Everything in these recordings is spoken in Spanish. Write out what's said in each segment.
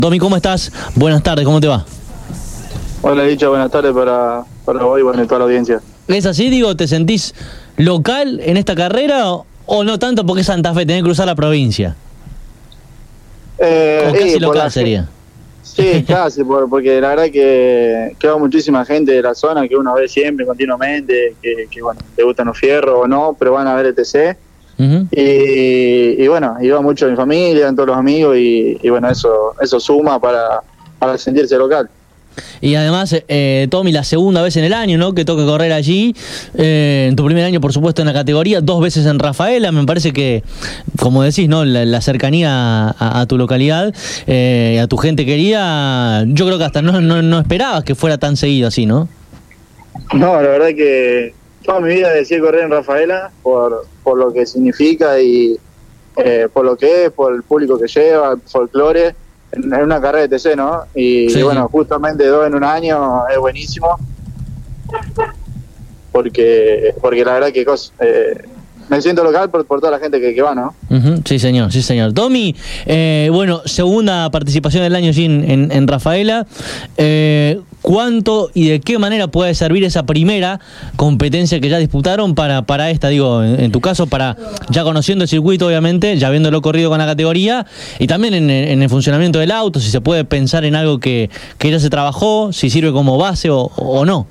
Domi, ¿cómo estás? Buenas tardes, ¿cómo te va? Hola, Licha, buenas tardes para vos y bueno, toda la audiencia. ¿Es así, digo, te sentís local en esta carrera o no tanto porque es Santa Fe, tenés que cruzar la provincia? O casi local sería. Sí, casi, porque la verdad que va muchísima gente de la zona que uno ve siempre, continuamente, que bueno, le gustan los fierros o no, pero van a ver el TC. Uh-huh. Y bueno, iba mucho mi familia, todos los amigos y bueno, eso suma para sentirse local. Y además, Tommy, la segunda vez en el año, ¿no?, que toca correr allí, en tu primer año, por supuesto, en la categoría, 2 veces en Rafaela. Me parece que, como decís, ¿no?, la cercanía a tu localidad, a tu gente querida, yo creo que hasta no esperabas que fuera tan seguido así, ¿no? No, la verdad que toda mi vida decidí correr en Rafaela por lo que significa y por lo que es, por el público que lleva, el folclore. En una carrera de TC, ¿no? Y bueno, justamente 2 en un año es buenísimo. Porque la verdad que me siento local por toda la gente que va, ¿no? Uh-huh. Sí, señor. Tommy, bueno, segunda participación del año allí en Rafaela. ¿Cuánto y de qué manera puede servir esa primera competencia que ya disputaron para esta, digo, en tu caso, para ya conociendo el circuito, obviamente, ya habiéndolo corrido con la categoría, y también en el funcionamiento del auto, si se puede pensar en algo que ya se trabajó, si sirve como base o no?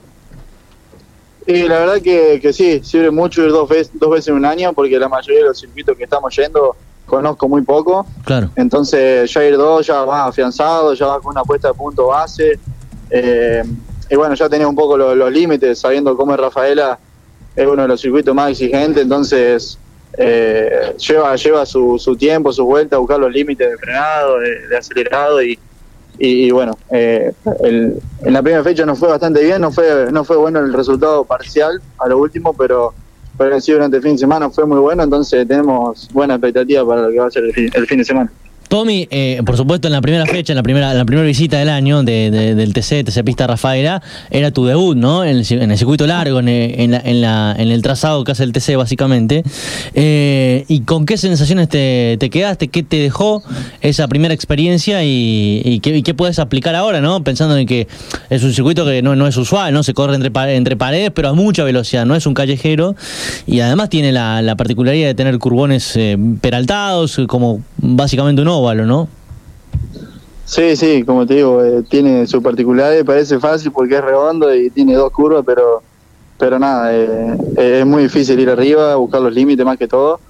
Sí, la verdad que sí, sirve mucho ir dos veces en un año, porque la mayoría de los circuitos que estamos yendo conozco muy poco. Claro. Entonces ya ir 2 ya vas afianzado, ya vas con una puesta de punto base. Y bueno, ya tenés un poco los límites, sabiendo cómo es Rafaela, es uno de los circuitos más exigentes, entonces lleva su tiempo, su vuelta a buscar los límites de frenado, de acelerado y bueno, en la primera fecha nos fue bastante bien, no fue bueno el resultado parcial a lo último, pero sí durante el fin de semana fue muy bueno, entonces tenemos buena expectativa para lo que va a ser el fin de semana. Tommy, por supuesto, en la primera fecha, en la primera visita del año del TC Pista Rafaela, era tu debut, ¿no? En el circuito largo, en el trazado que hace el TC, básicamente. ¿Y con qué sensaciones te quedaste? ¿Qué te dejó esa primera experiencia y qué puedes aplicar ahora, ¿no? Pensando en que es un circuito que no es usual, ¿no? Se corre entre paredes, pero a mucha velocidad, no es un callejero. Y además tiene la particularidad de tener curbones peraltados, como básicamente un óvalo, ¿no? Sí, como te digo, tiene su particularidad, parece fácil porque es redondo y tiene 2 curvas, pero nada, es muy difícil ir arriba, buscar los límites más que todo.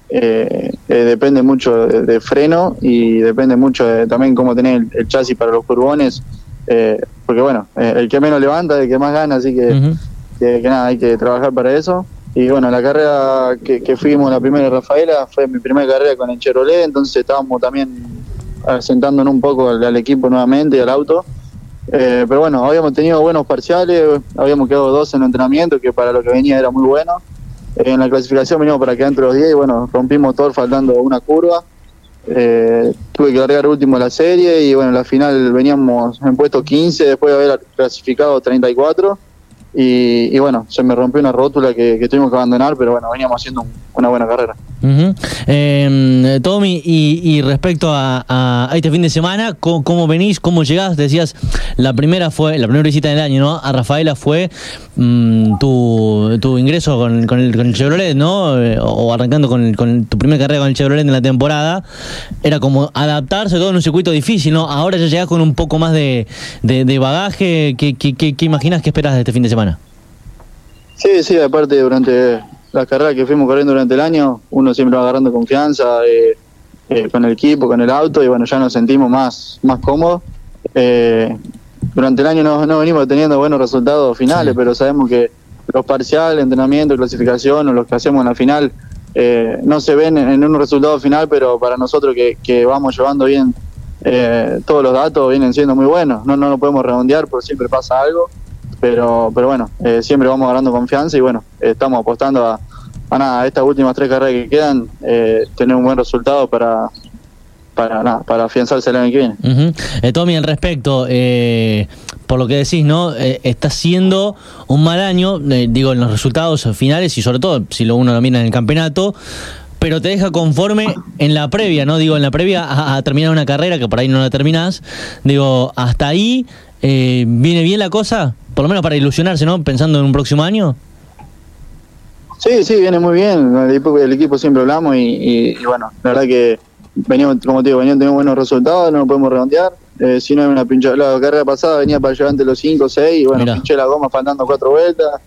Depende mucho de freno y depende mucho también cómo tenés el chasis para los curbones, porque bueno, el que menos levanta es el que más gana, así que, uh-huh. que nada, hay que trabajar para eso. Y bueno, la carrera que fuimos, la primera de Rafaela, fue mi primera carrera con el Chevrolet, entonces estábamos también sentándonos un poco al equipo nuevamente y al auto. Pero bueno, habíamos tenido buenos parciales, habíamos quedado 2 en el entrenamiento, que para lo que venía era muy bueno. En la clasificación venimos para quedar entre los 10 y bueno, rompimos todo faltando una curva. Tuve que largar último la serie y bueno, en la final veníamos en puesto 15 después de haber clasificado 34. Y bueno, se me rompió una rótula que tuvimos que abandonar, pero bueno, veníamos haciendo una buena carrera. Uh-huh. Tommy, y respecto a este fin de semana, ¿cómo venís? ¿Cómo llegás? Decías, la primera visita del año, ¿no? A Rafaela fue tu ingreso con el Chevrolet, ¿no? O arrancando con tu primera carrera con el Chevrolet en la temporada. Era como adaptarse todo en un circuito difícil, ¿no? Ahora ya llegás con un poco más de bagaje. ¿Qué imaginás, qué esperás de este fin de semana? Sí, aparte durante las carreras que fuimos corriendo durante el año, uno siempre va agarrando confianza con el equipo, con el auto, y bueno, ya nos sentimos más cómodos. Durante el año no venimos teniendo buenos resultados finales, sí. Pero sabemos que los parciales, entrenamiento, clasificación o los que hacemos en la final no se ven en un resultado final, pero para nosotros que vamos llevando bien todos los datos vienen siendo muy buenos. No lo podemos redondear porque siempre pasa algo. Pero bueno, siempre vamos agarrando confianza y bueno, estamos apostando a estas últimas 3 carreras que quedan, tener un buen resultado para afianzarse el año que viene. Uh-huh. Tommy, al respecto, por lo que decís, ¿no? Está siendo un mal año, digo, en los resultados finales y sobre todo, si uno lo mira en el campeonato, pero te deja conforme en la previa, ¿no? Digo, en la previa a terminar una carrera, que por ahí no la terminás. Digo, hasta ahí viene bien la cosa, por lo menos para ilusionarse, ¿no? Pensando en un próximo año. Sí, sí, viene muy bien. El equipo siempre hablamos y bueno, la verdad que veníamos, como te digo, veníamos teniendo buenos resultados, no nos podemos redondear. Si no, una pinchada. La carrera pasada venía para llegar ante los 5 o 6 y bueno, Mirá. pinché la goma faltando 4 vueltas.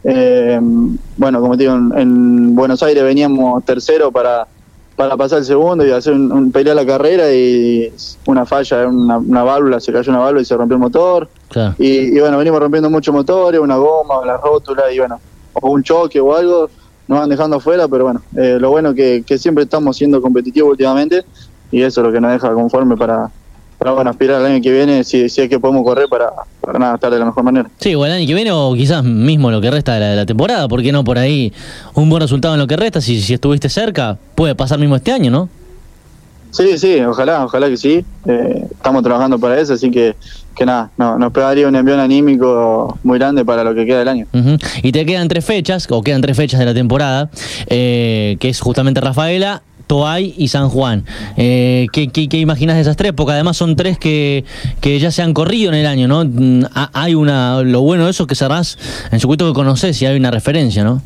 Bueno, como te digo, en Buenos Aires veníamos tercero para pasar el segundo y hacer pelear la carrera y una falla, una válvula, se cayó una válvula y se rompió el motor. Claro. Y bueno, venimos rompiendo muchos motores, una goma, la rótula y bueno, o un choque o algo, nos van dejando afuera, pero bueno, lo bueno que siempre estamos siendo competitivos últimamente y eso es lo que nos deja conforme para bueno, aspirar al año que viene, si es que podemos correr para nada, estar de la mejor manera. Sí, o el año que viene o quizás mismo lo que resta de la temporada, ¿por qué no por ahí un buen resultado en lo que resta? Si estuviste cerca, puede pasar mismo este año, ¿no? Sí, sí, ojalá que sí. Estamos trabajando para eso, así que nada, nos pegaría un envión anímico muy grande para lo que queda del año. Uh-huh. Y te quedan 3 fechas, o quedan 3 fechas de la temporada, que es justamente Rafaela, Toay y San Juan. ¿Qué imaginas de esas 3? Porque además son 3 que ya se han corrido en el año, ¿no? Hay lo bueno de eso es que cerrás en circuito que conocés y hay una referencia, ¿no?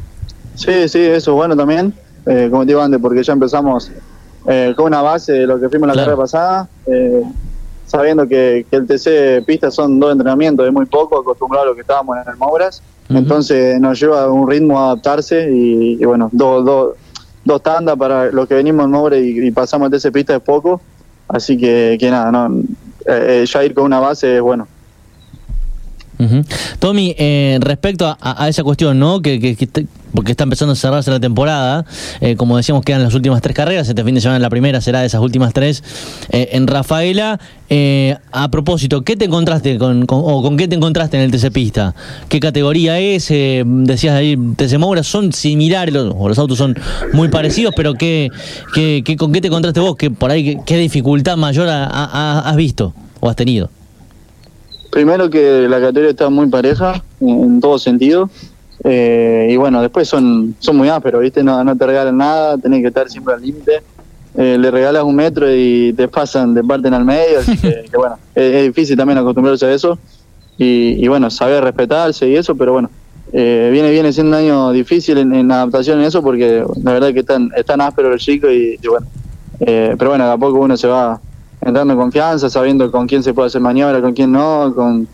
Sí, sí, eso es bueno también, como te digo antes, porque ya empezamos con una base de lo que fuimos la carrera pasada, sabiendo que el TC pistas son 2 entrenamientos, es muy poco, acostumbrado a lo que estábamos en el Mouras, entonces nos lleva a un ritmo a adaptarse y bueno, dos tandas para los que venimos en Moure y pasamos de ese pista es poco, así que nada, ya ir con una base es bueno. Uh-huh. Tommy, respecto a esa cuestión, ¿no? Porque está empezando a cerrarse la temporada, como decíamos, quedan las últimas 3 carreras, este fin de semana la primera será de esas últimas 3 en Rafaela. A propósito, ¿qué te encontraste con qué te encontraste en el TC Pista? ¿Qué categoría es? Decías ahí, TC Moura, son similares, los autos son muy parecidos, pero ¿con qué te encontraste vos? Por ahí, ¿qué dificultad mayor has visto o has tenido? Primero que la categoría está muy pareja en todo sentido, y bueno, después son muy ásperos, ¿viste? No te regalan nada, tenés que estar siempre al límite, le regalas 1 metro y te parten al medio, así que bueno, es difícil también acostumbrarse a eso y bueno, saber respetarse y eso, pero bueno, viene siendo un año difícil en adaptación en eso porque la verdad que están ásperos los chicos y bueno, pero bueno, de a poco uno se va entrando en confianza, sabiendo con quién se puede hacer maniobra, con quién no, con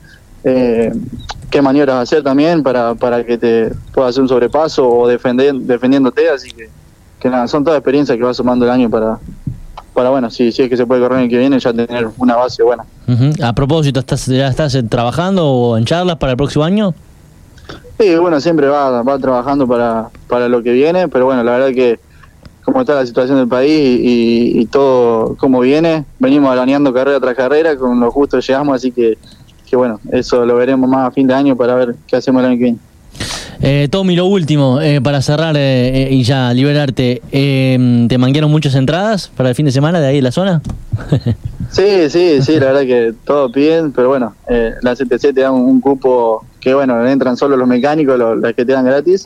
qué maniobras hacer también para que te pueda hacer un sobrepaso o defendiéndote, así que nada, son todas experiencias que va sumando el año para bueno, si es que se puede correr el que viene, ya tener una base buena. Uh-huh. A propósito, ¿ya estás trabajando o en charlas para el próximo año? Sí, bueno, siempre va trabajando para lo que viene, pero bueno, la verdad que como está la situación del país y todo como viene, venimos alaneando carrera tras carrera, con lo justo llegamos, así que bueno, eso lo veremos más a fin de año para ver qué hacemos el año que viene. Tommy, lo último, para cerrar y ya liberarte, ¿te manguearon muchas entradas para el fin de semana de ahí de la zona? Sí, la verdad que todo bien, pero bueno, la CTC te da un cupo que bueno, entran solo los mecánicos, las que te dan gratis,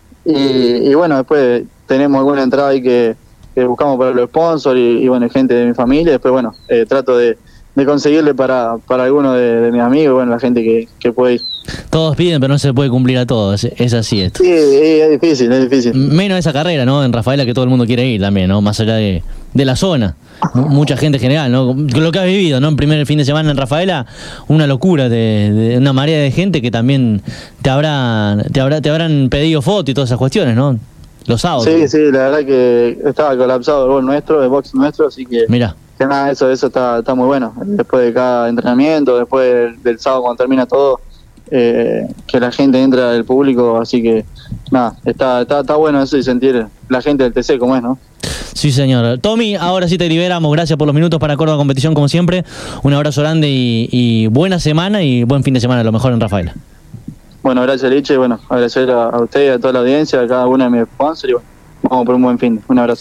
y bueno, después tenemos alguna entrada ahí que buscamos para los sponsors y bueno, gente de mi familia, después bueno, trato de conseguirle para alguno de mis amigos, bueno, la gente que puede ir. Todos piden, pero no se puede cumplir a todos, es así esto. Sí, es difícil. Menos esa carrera, ¿no? En Rafaela, que todo el mundo quiere ir también, ¿no? Más allá de la zona. Mucha gente en general, ¿no? Lo que has vivido, ¿no? En primer fin de semana en Rafaela, una locura de una marea de gente que también te habrán pedido foto y todas esas cuestiones, ¿no? Los sábados. Sí, la verdad que estaba colapsado el box nuestro, así que... Mirá. Que nada, eso está muy bueno. Después de cada entrenamiento, después del sábado cuando termina todo, que la gente entra del público, así que nada, está bueno eso y sentir la gente del TC como es, ¿no? Sí, señor. Tommy, ahora sí te liberamos. Gracias por los minutos para Córdoba Competición, como siempre. Un abrazo grande y buena semana y buen fin de semana, lo mejor en Rafaela. Bueno, gracias, Liche, y bueno, agradecer a usted y a toda la audiencia, a cada uno de mis sponsors, y bueno, vamos por un buen fin. Un abrazo.